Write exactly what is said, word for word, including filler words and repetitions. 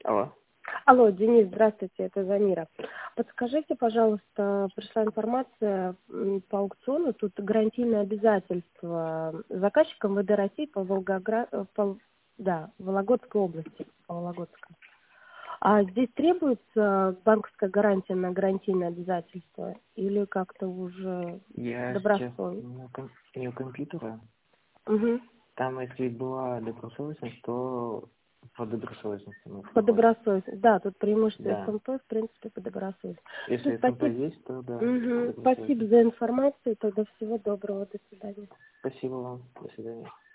Алло. Алло, Денис, здравствуйте, это Замира. Подскажите, пожалуйста, пришла информация м, по аукциону, тут гарантийное обязательство заказчика МВД России по Волгоград, э, по, да, Вологодской области, по Вологодской. А здесь требуется банковская гарантия на гарантийное обязательство или как-то уже Я сейчас добросовестно? не у, ком- не у компьютера. Угу. Там, если была добросовестность, то по добросовестности мы По проходим. добросовестности. Да, тут преимущество Да. СМП, в принципе, по добросовестности. Все, Если СМП спасибо. есть, то да, по Мгм. Спасибо добросовестности. за информацию. Тогда всего доброго. До свидания. Спасибо вам. До свидания.